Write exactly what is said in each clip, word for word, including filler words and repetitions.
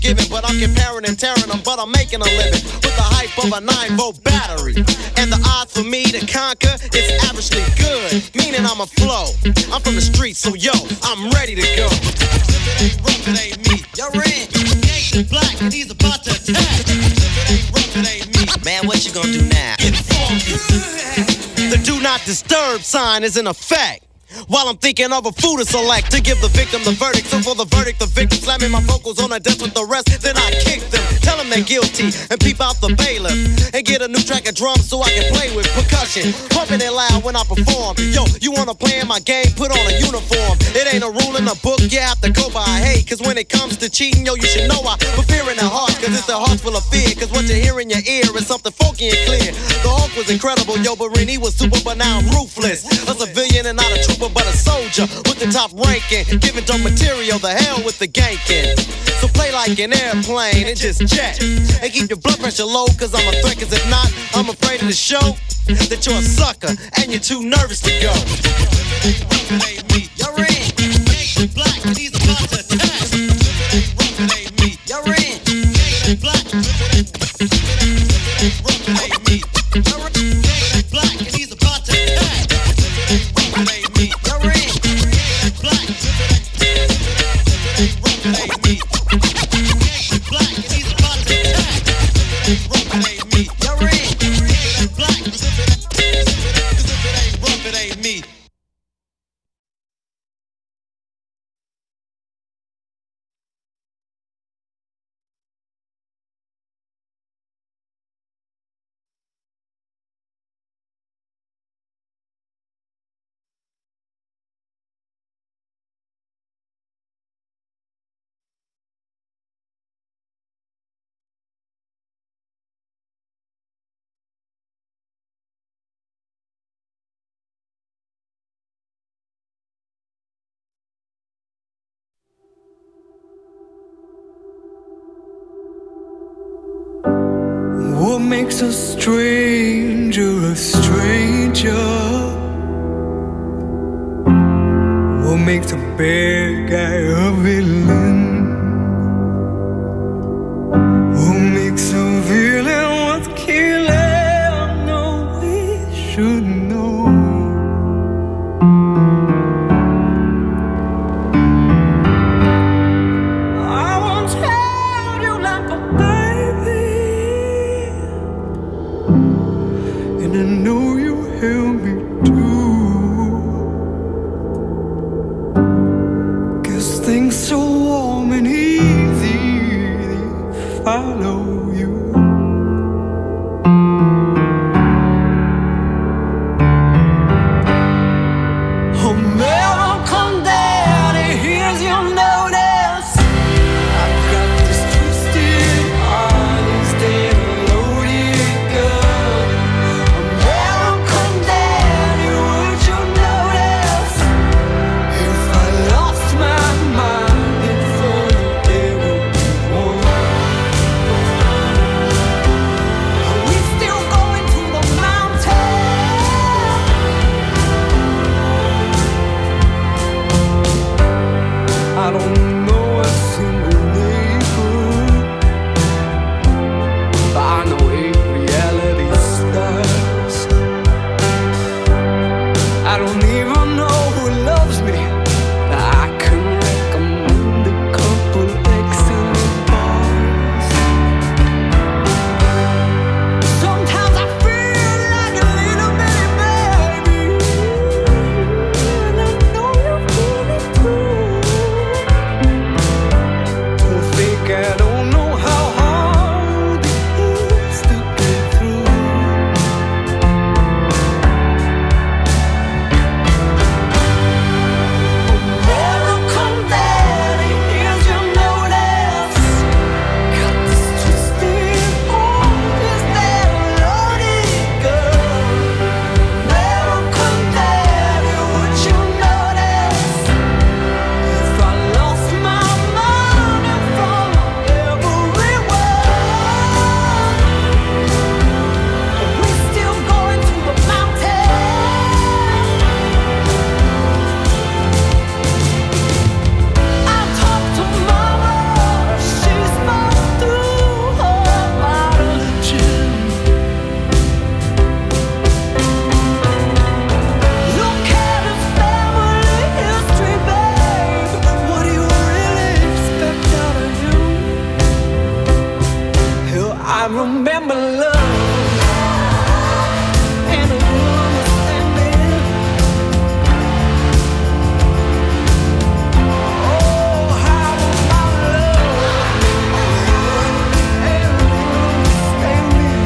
giving, but I'm comparing and tearing them, but I'm making a living with the hype of a nine volt battery. And the odds for me to conquer is averagely good, meaning I'm a flow. I'm from the streets, so yo, I'm ready to go. If it ain't rough, it ain't me. You're in. Gangsta Black, and he's about to attack. If it ain't rough, it ain't me. Man, what you gonna do now? Get funky. The do not disturb sign is in effect. While I'm thinking of a food to select to give the victim the verdict. So for the verdict, the victim slamming my vocals on the desk with the rest. Then I kick them, tell them they're guilty, and peep out the bailiff. And get a new track of drums so I can play with percussion. Pumping it loud when I perform. Yo, you wanna play in my game? Put on a uniform. It ain't a rule in the book, you have to go by. Hey, cause when it comes to cheating, yo, you should know I put fear in their hearts. Cause it's their hearts full of fear. Cause what you hear in your ear is something funky and clear. The Hulk was incredible, yo, but Renee was super, but now I'm ruthless. A civilian and not a trooper, but a soldier with the top ranking, giving dope material, the hell with the ganking. So play like an airplane and just jet, and keep your blood pressure low, cause I'm a threat. Cause if not, I'm afraid of the show that you're a sucker and you're too nervous to go. It ain't me, you're in. Gangsta Black, and he's about to attack. It ain't me, you're in. Gangsta Black, it ain't me, you're in. Gangsta Black, and he's about to attack. It ain't me, you're in. Gangsta Black, it ain't me. Gangsta Black, and he's about to attack. It ain't me, you're in. Gangsta Black, cause if it ain't rough, it ain't me. What makes a stranger a stranger? What makes a bad guy a villain? What makes a villain worth killing? No, we should know. I won't tell you like a baby, and I know you help me too. Cause things so warm and easy, they follow you. Oh, never come down, and here's your notice. I've got this twisted heart instead of loaded gun. Oh, never come down, and would you notice if I lost my mind in front of everyone? remember love and understanding. Oh, how about love and understanding.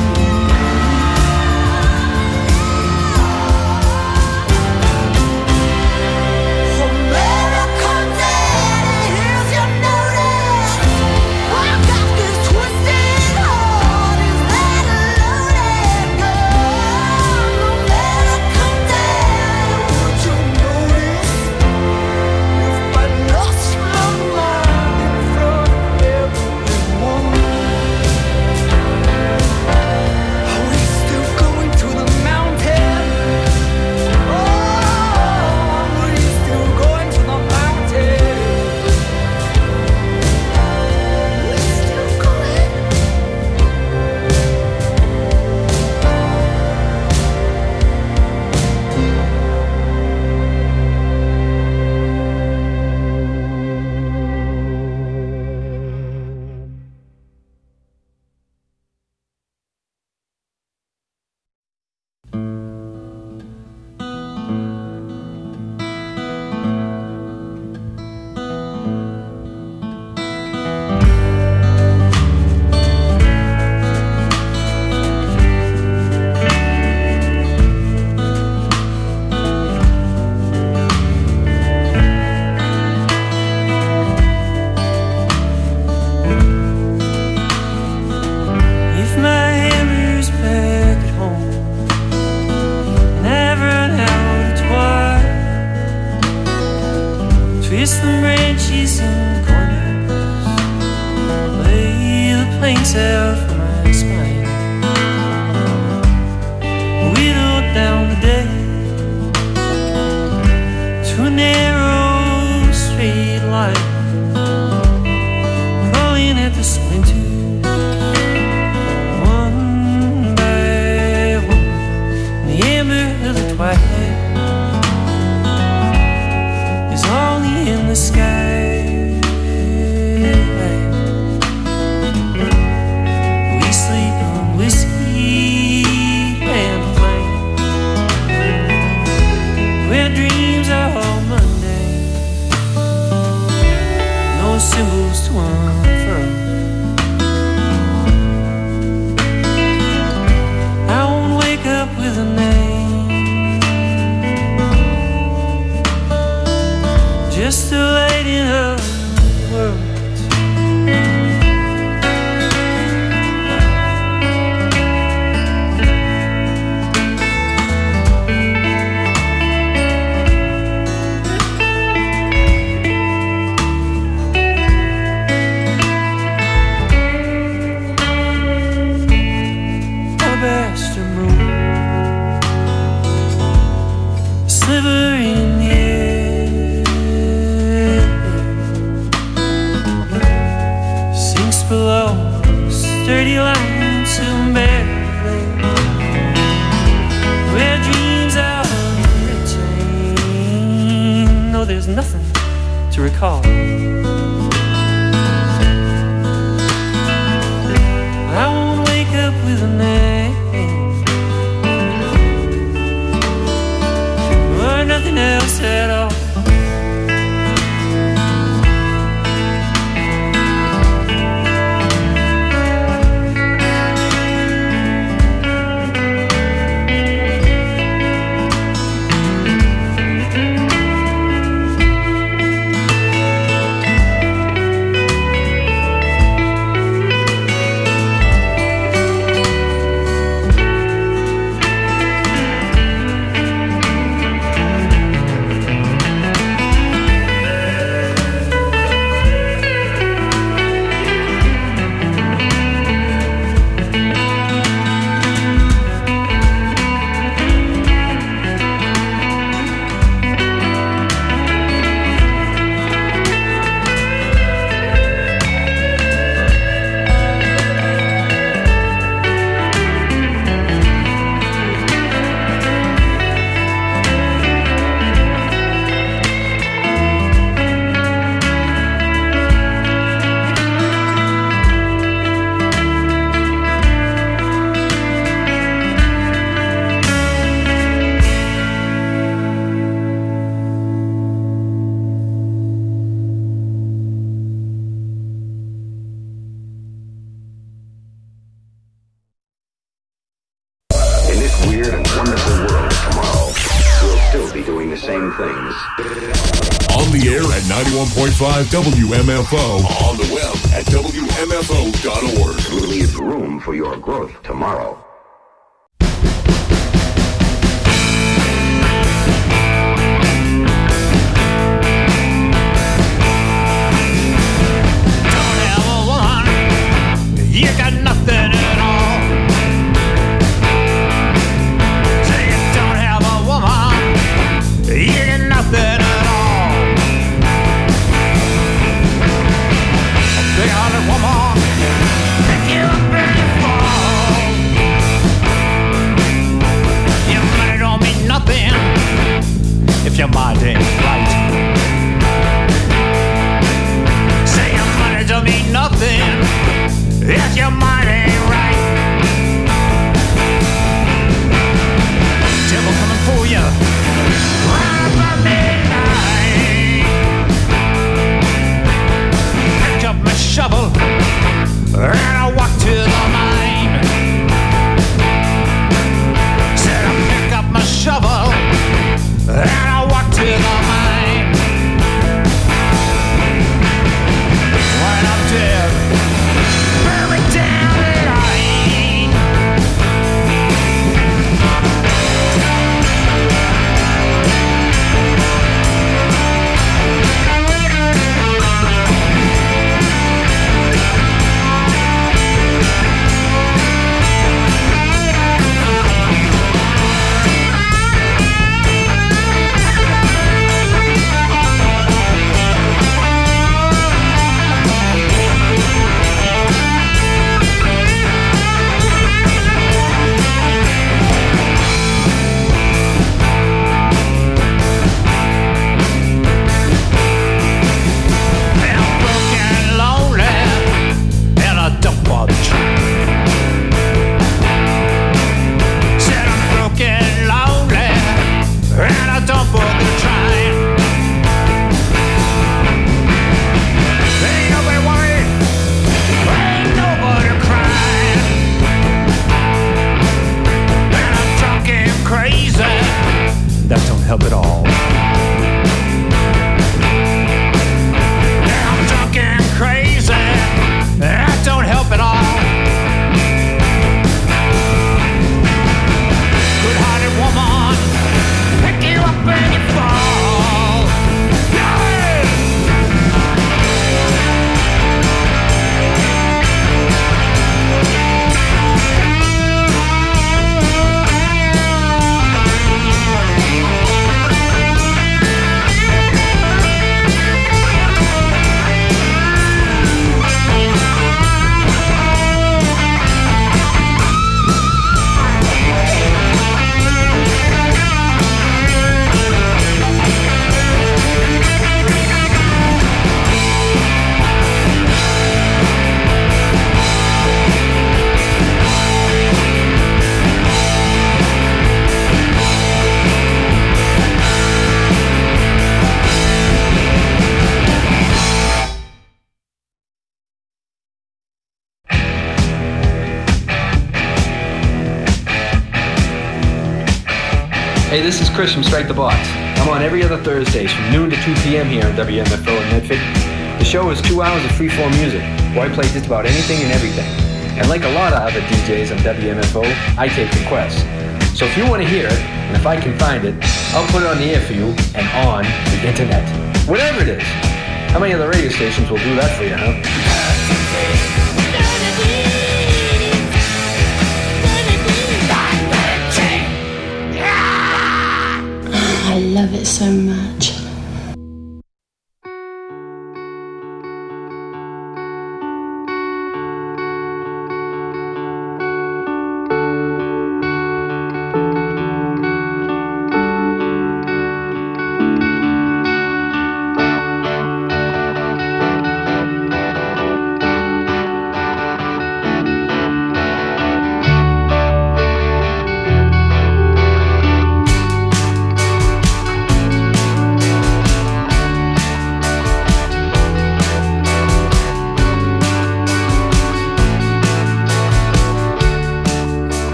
American Daddy, here's your notice. I got this twisted heart, is that a loaded gun? American Daddy, would you notice if I lost my mind in front of everyone? Are we still going to the mountain? Oh, are we still going to the mountain? We still going? If my hammer's back at home and I've run out of twine, twist the branches and corners, lay the planks out for my spine, whittle down the day to a narrow straight line, crawling at the splinters one by one, in the amber of the twilight is only in the sky. We sleep on whiskey and flame, where dreams are all Monday, no symbols to unfurl. I won't wake up with a name, just a lighting up the world. Alabaster moon, a sliver in the air, sinks below sturdy lines to barely, where dreams are retained. No, there's nothing to recall. I won't wake up with a name or nothing else at all. On the air at ninety-one point five W M F O. On the web at W M F O dot org. Leave room for your growth tomorrow. Don't have a woman, you got nothing at all. Say you don't have a woman, you got nothing at all. A big-hearted woman, pick you up and you fall. Your money don't mean nothing if your mind ain't right. Say your money don't mean nothing if your mind ain't right. Devil coming for you right about midnight. Pick up my shovel and I walk to the mine. Said I pick up my shovel and I walk to the mine. When I'm dead, bury down the line. That don't help at all. Yeah, I'm drunk and crazy. That don't help at all. Good-hearted woman, pick you up and you fall. Yeah! Hey, this is Chris from Strike the Box. I'm on every other Thursdays from noon to two p.m. here on W M F O in Medford. The show is two hours of free-form music, where I play just about anything and everything. And like a lot of other D Js on W M F O, I take requests. So if you want to hear it, and if I can find it, I'll put it on the air for you and on the internet. Whatever it is. How many other radio stations will do that for you, huh? I love it so much.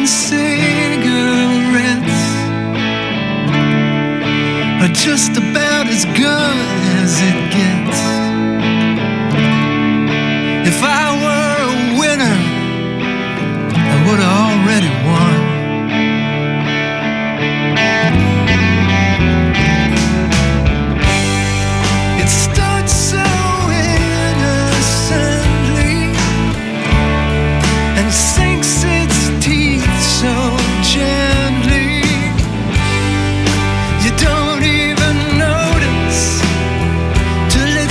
and cigarettes are just about as good as it gets. If I were a winner, I would have already won. It starts so innocently and sinks its teeth so gently. You don't even notice till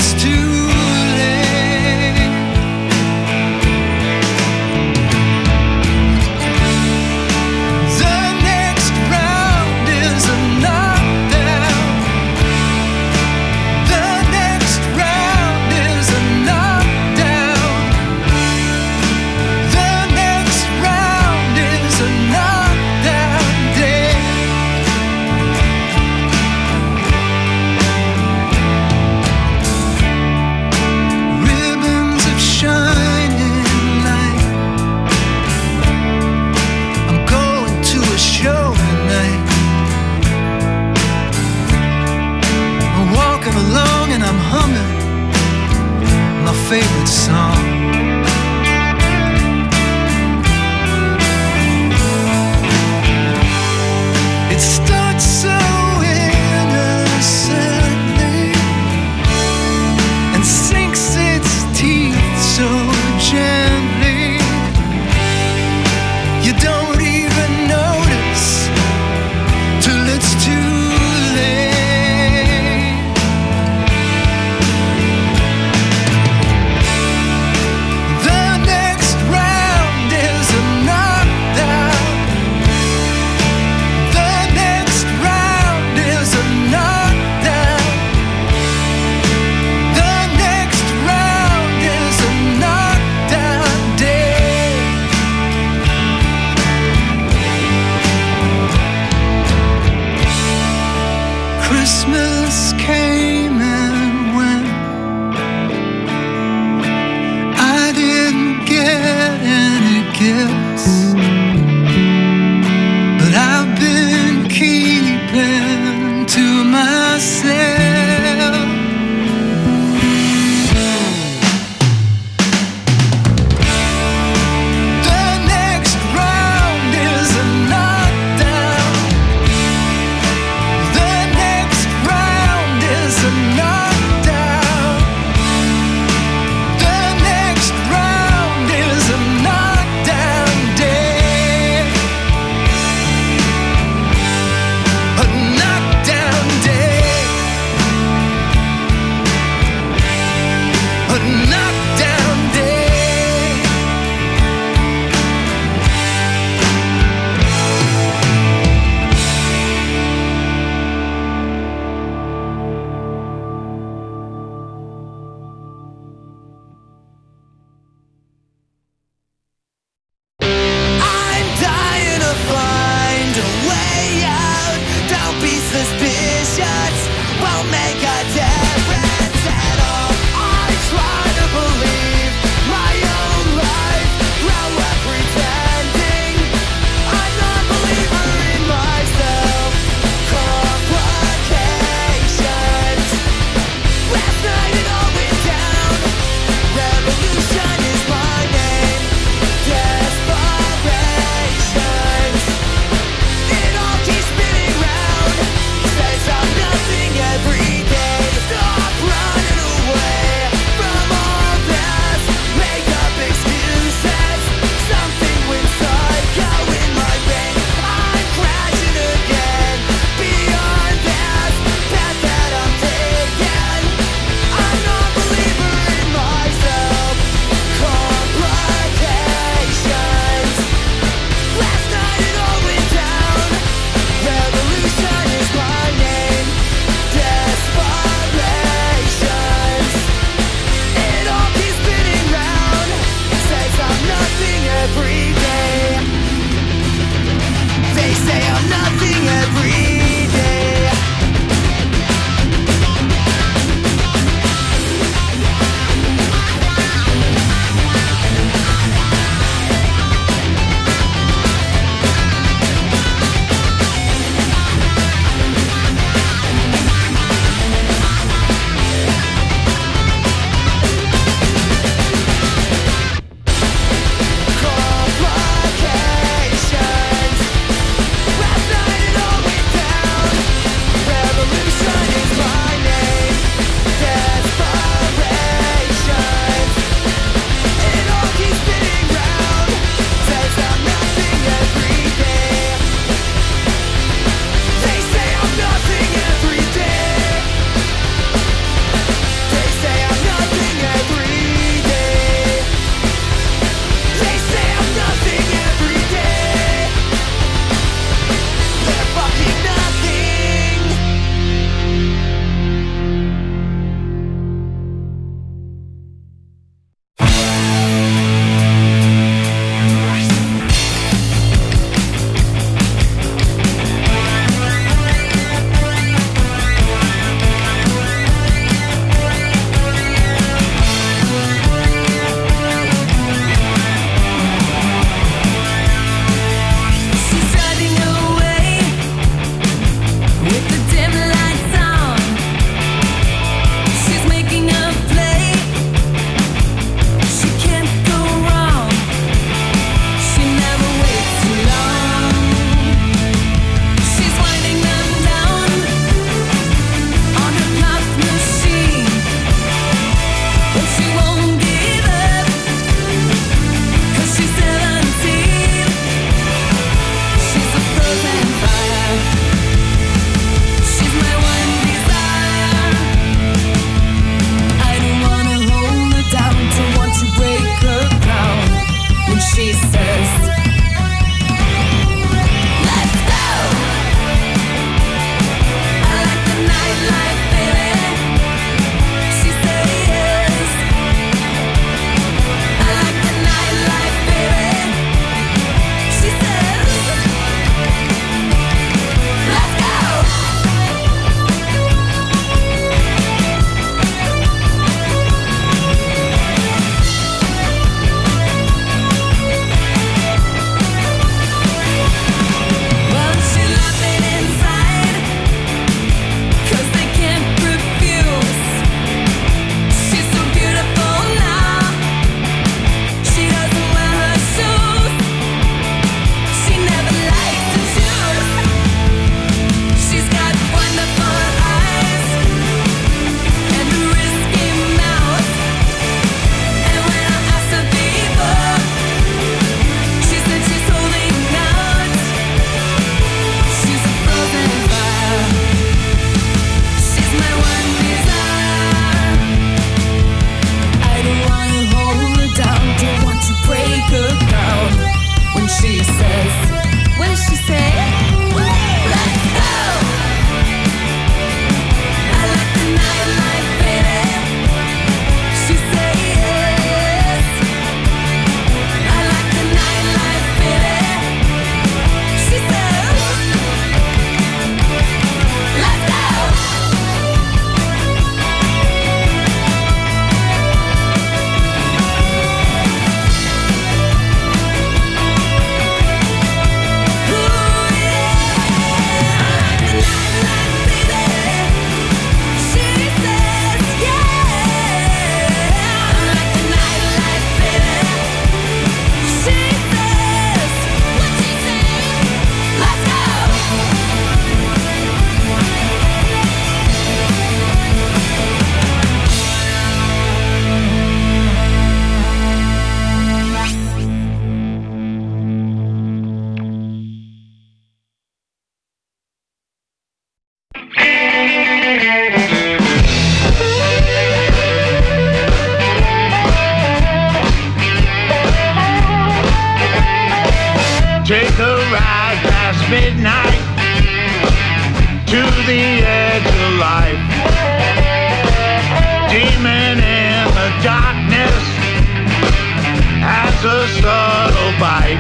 when she says, let's go. I like the nightlife, baby. She said yes. I like the nightlife, baby. She says, let's go. Well, she loves it inside, 'cause they can't refuse. She's so beautiful now. She doesn't wear her shoes. She never likes to choose. She's got wonderful eyes and a risky mouth. And when I asked her before, she said she's holding out. She's a frozen fire. She's my one desire. I don't want to hold her down, don't want to break her down. When she says, what does she say? Let's go. I like the nightlife, baby. She said yes. I like the nightlife, baby. She says, let's go. Take a ride past midnight to the edge of life. Demon in the darkness has a subtle bite.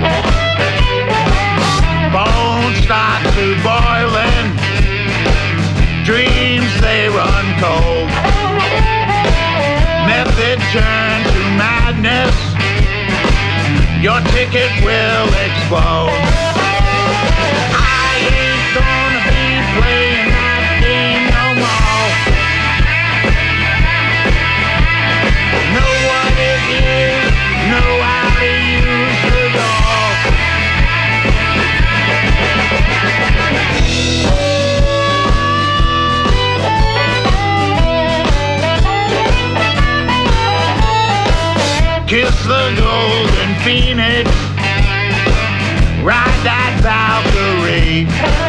Bones start to boiling, dreams they run cold. Method turn to madness, your ticket will explode. I ain't gonna be playing that game no more. Know what it is, know how to use the door. Kiss the golden phoenix, ride that Valkyrie.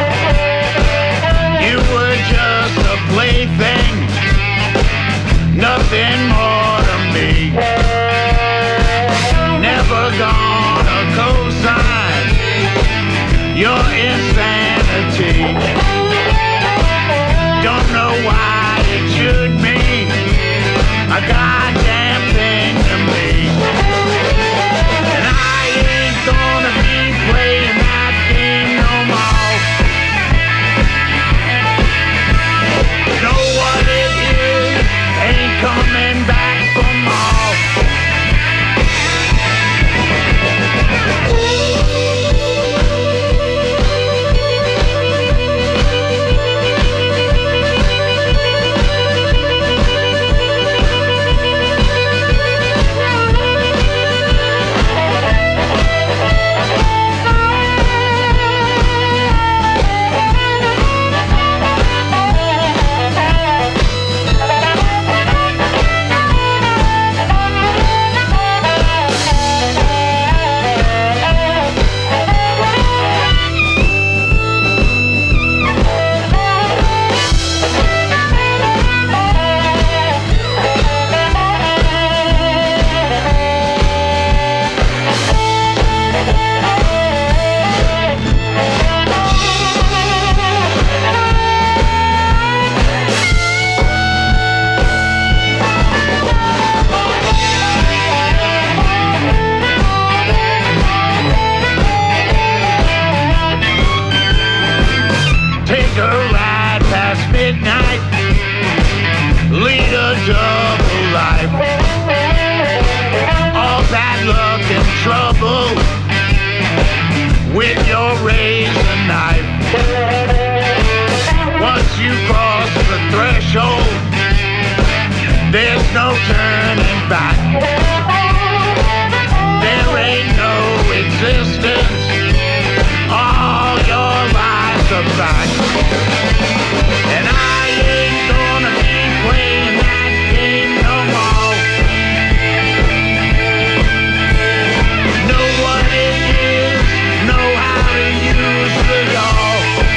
You were just a plaything, nothing more to me. Never gonna co-sign your insanity. Don't know why it should mean a goddamn thing to me. And I ain't gonna be playing that game no more. Know what it is, ain't coming back turning back. There ain't no existence. All your lies are back. And I ain't gonna be playing that game no more. Know what it is, know how to use it all.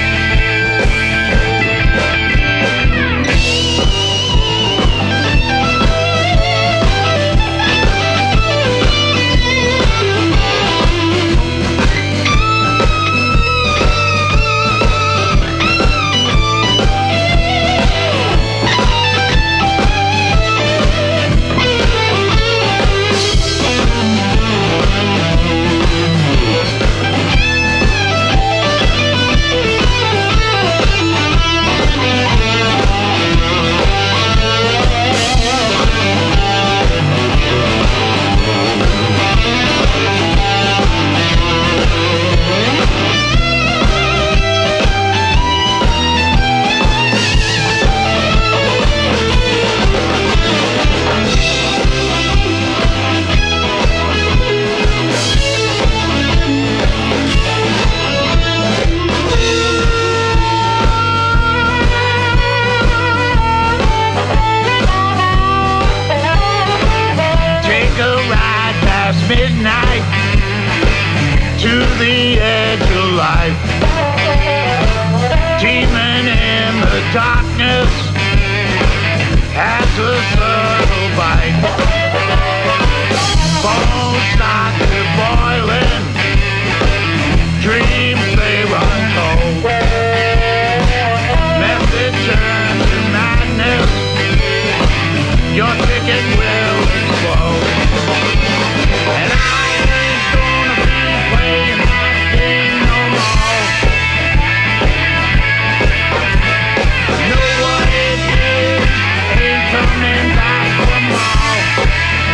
Midnight to the edge of life, teeming in the darkness as a subtle bite. Bones start to boiling, dreams they run cold. Method turns to madness, your ticket will explode. And I ain't gonna be playing that game no more. Know what it is, ain't coming back for more.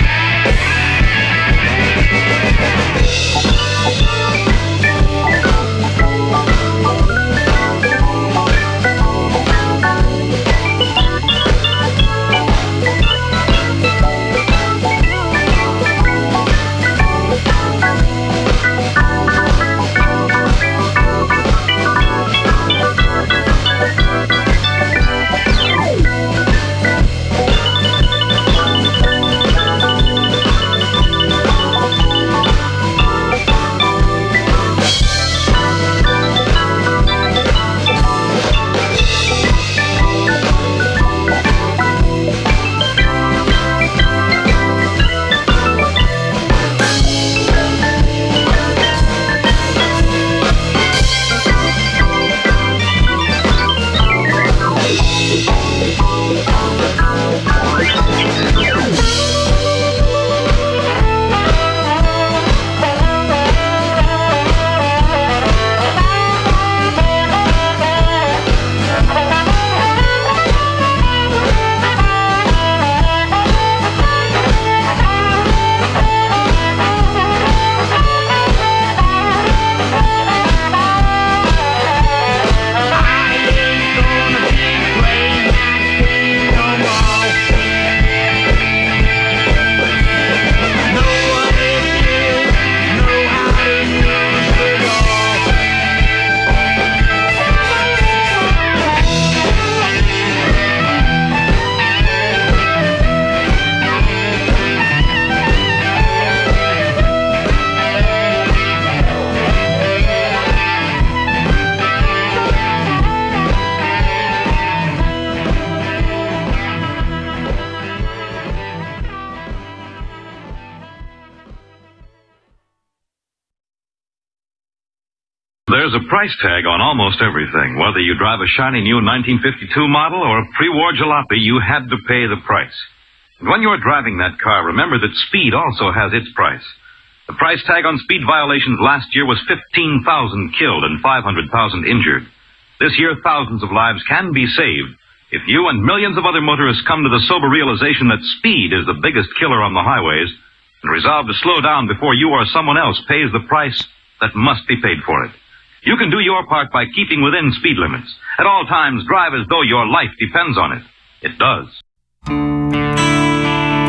There's a price tag on almost everything. Whether you drive a shiny new nineteen fifty-two model or a pre-war jalopy, you had to pay the price. And when you're driving that car, remember that speed also has its price. The price tag on speed violations last year was fifteen thousand killed and five hundred thousand injured. This year, thousands of lives can be saved if you and millions of other motorists come to the sober realization that speed is the biggest killer on the highways and resolve to slow down before you or someone else pays the price that must be paid for it. You can do your part by keeping within speed limits. At all times, drive as though your life depends on it. It does.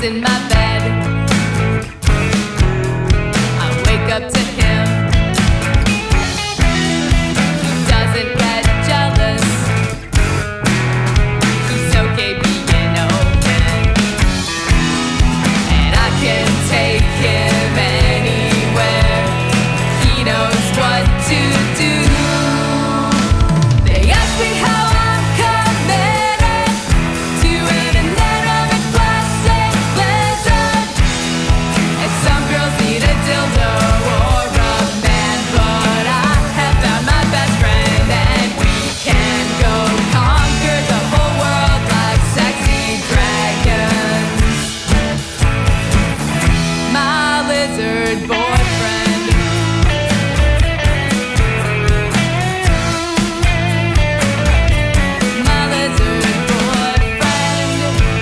in my bed. I wake up to him. He doesn't get jealous. He's okay being open. And I can take him anywhere. He knows what to do. They ask me how I'm committed to an inanimate plastic lizard. And some girls need a dildo or a man, but I have found my best friend, and we can go conquer the whole world like sexy dragons. My lizard boyfriend. My lizard boyfriend.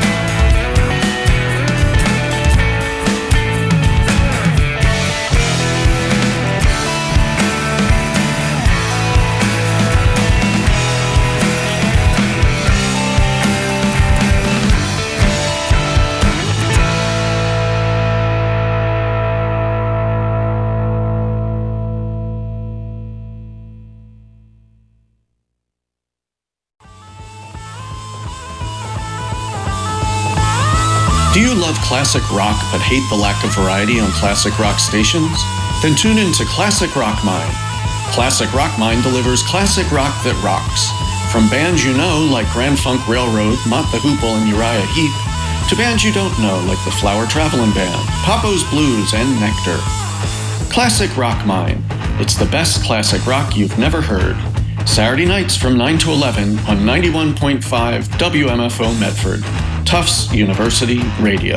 Do you love classic rock but hate the lack of variety on classic rock stations? Then tune in to Classic Rock Mine. Classic Rock Mine delivers classic rock that rocks. From bands you know like Grand Funk Railroad, Mott the Hoople, and Uriah Heep, to bands you don't know like the Flower Traveling Band, Papo's Blues, and Nectar. Classic Rock Mine. It's the best classic rock you've never heard. Saturday nights from nine to eleven on ninety-one point five W M F O Medford. Tufts University Radio.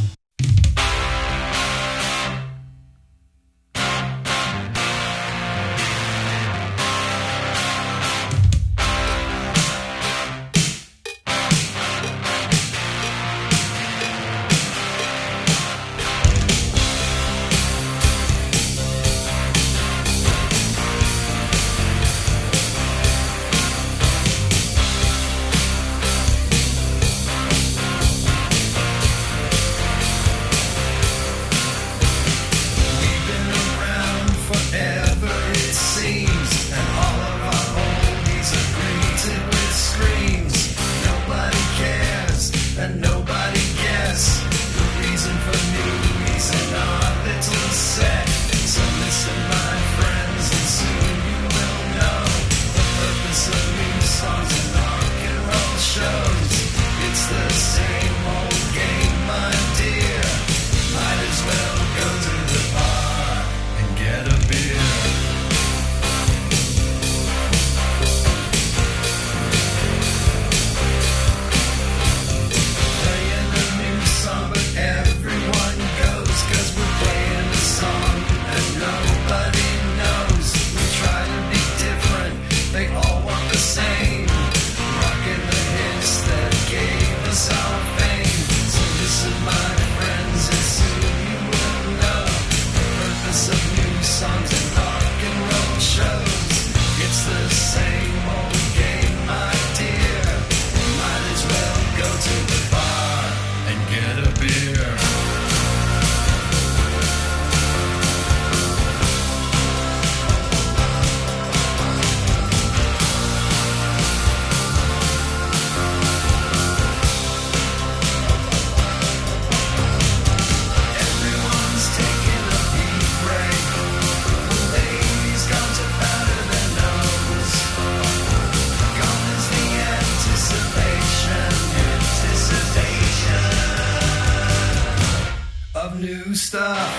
New stuff.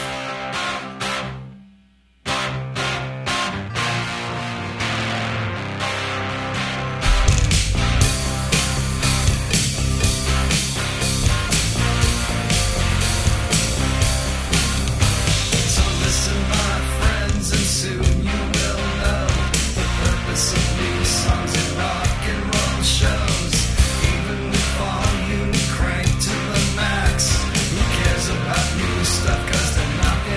So listen, my friends, and soon you will know the purpose of new songs and rock and roll shows. Even with volume cranked to the max, who cares about new stuff? 'Cause they're not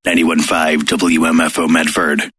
ninety-one point five W M F O Medford.